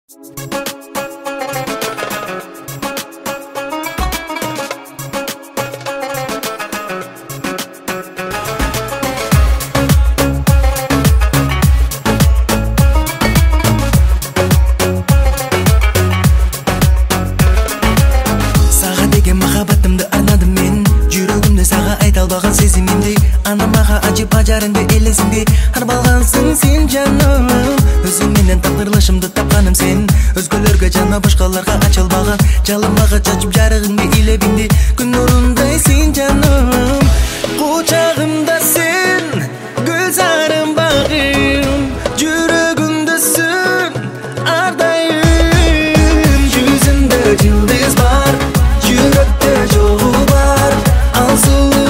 Албаган сезимимди, аны мага ачып ажарыңды элесиңди арбалгансың сен жаным. Өзүң менен тагдырлашымды тапканым сен. Өзгөлөргө жана башкаларга ачылбаган жалынмага чачып жарыгыңды илебиңди күн нурундай сен жаным. Кучагымда сен, гүлзарым багым, жүрөгүмдөсүн ардайым. Жүзүңдө жылдыз бар, жүрөктө жолу бар, ал сулуу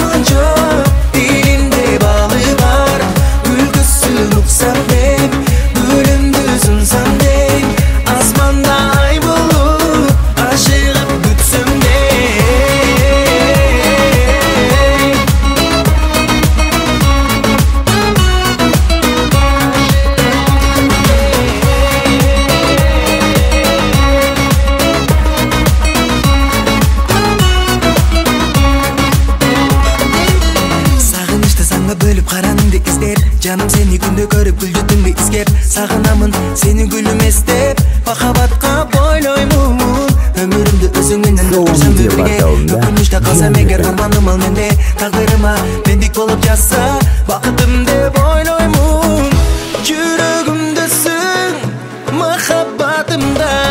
бөлүп караныңды издер, жаным сени күндө көрүп гүлдүтүңдү искеп, сагынамын сени гүлүм эстеп, махабатка бойлоймун өмүрүмдү өзүң менен өткөрсөм бирге. Өкүнүчтө калсам эгер арманым ал менде, тагдырыма мендик болуп жатса бакытым деп ойлоймун. Жүрөгүмдөсүң махаббатымда